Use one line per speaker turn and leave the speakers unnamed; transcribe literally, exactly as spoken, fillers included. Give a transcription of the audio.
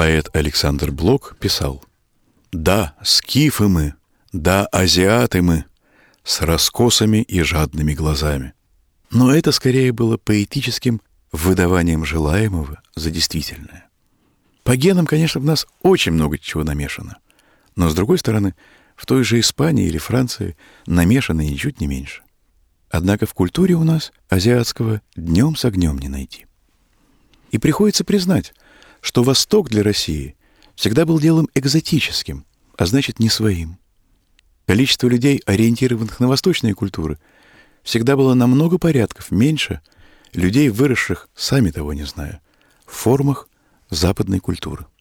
Поэт Александр Блок писал: «Да, скифы мы, да, азиаты мы, с раскосыми и жадными глазами». Но это скорее было поэтическим выдаванием желаемого за действительное. По генам, конечно, в нас очень много чего намешано. Но, с другой стороны, в той же Испании или Франции намешано ничуть не меньше. Однако в культуре у нас азиатского днем с огнем не найти. И приходится признать, что Восток для России всегда был делом экзотическим, а значит, не своим. Количество людей, ориентированных на восточные культуры, всегда было на много порядков меньше людей, выросших, сами того не зная, в формах западной культуры.